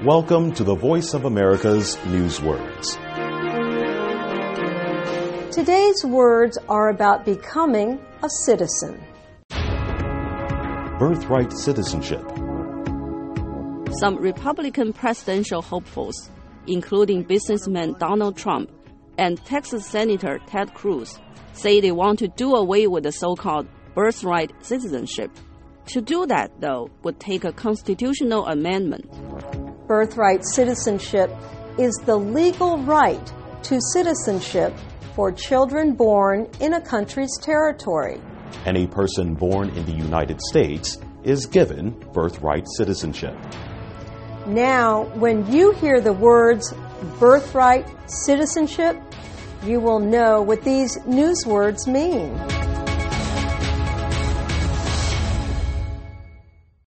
Welcome to the Voice of America's Newswords. Today's words are about becoming a citizen. Birthright citizenship. Some Republican presidential hopefuls, including businessman Donald Trump and Texas Senator Ted Cruz, say they want to do away with the so-called birthright citizenship. To do that, though, would take a constitutional amendment. Birthright citizenship is the legal right to citizenship for children born in a country's territory. Any person born in the United States is given birthright citizenship. Now, when you hear the words birthright citizenship, you will know what these newswords mean.